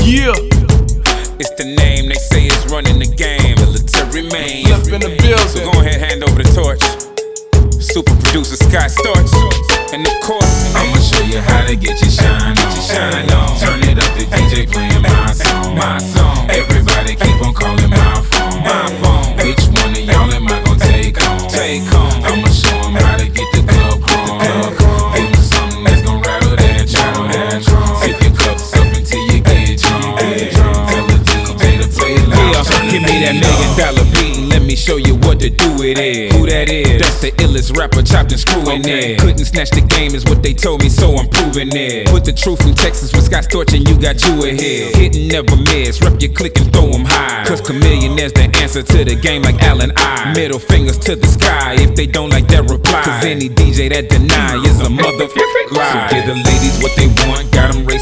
Yeah. It's the name they say is running the game. Military man. Flip in the building. So go ahead, hand over the torch. Super producer Scott Storch. And of course, I'ma show you how to get your shine on. Turn it up, the DJ playing my song. Everybody keep on calling my phone. Which one of y'all am I gonna take home? I'ma show 'em how to get the club chrome. Give 'em something that's gonna rattle that drum. Sip your cups up until you get drunk. Tell the DJ to play it loud. yeah, give me that $1 million beat and let me show you what to do with it. Who that is? That's the illest rapper, chopped and screwing it. Couldn't snatch the game is what they told me, so I'm proving it. Put the truth from Texas with Scott Storch and you got you ahead. Hit and never miss, rep your click and throw 'em high. Cause Chameleonaire's the answer to the game like Allen I. Middle fingers to the sky if they don't like that reply. Cause any DJ that deny is a motherfucking lie. So give the ladies what they want, got 'em racing.